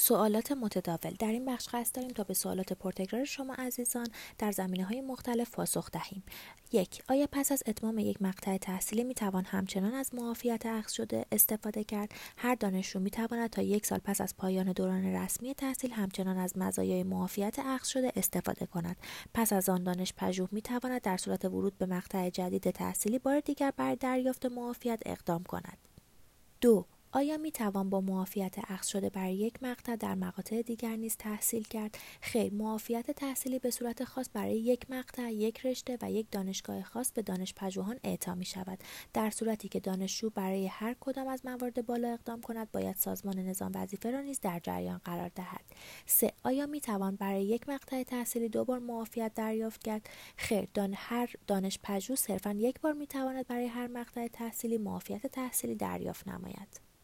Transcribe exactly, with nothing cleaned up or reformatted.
سوالات متداول. در این بخش قصد داریم تا به سوالات پرتکرار شما عزیزان در زمینه‌های مختلف پاسخ دهیم. یک، آیا پس از اتمام یک مقطع تحصیلی می توان همچنان از معافیت اخذ شده استفاده کرد؟ هر دانشجو می تواند تا یک سال پس از پایان دوران رسمی تحصیل همچنان از مزایای معافیت اخذ شده استفاده کند. پس از آن دانشپژوه می تواند در صورت ورود به مقطع جدید تحصیلی بار دیگر برای دریافت معافیت اقدام کند. دو، آیا می توان با معافیت اخذ شده برای یک مقطع در مقاطع دیگر نیز تحصیل کرد؟ خیر، معافیت تحصیلی به صورت خاص برای یک مقطع، یک رشته و یک دانشگاه خاص به دانشپژوهان اعطا می شود. در صورتی که دانشجو برای هر کدام از موارد بالا اقدام کند، باید سازمان نظام وظیفه را نیز در جریان قرار دهد. سه، آیا می توان برای یک مقطع تحصیلی دو بار معافیت دریافت کرد؟ خیر، دان هر دانشپژوه صرفاً یک بار می تواند برای هر مقطع تحصیلی معافیت تحصیلی دریافت نماید.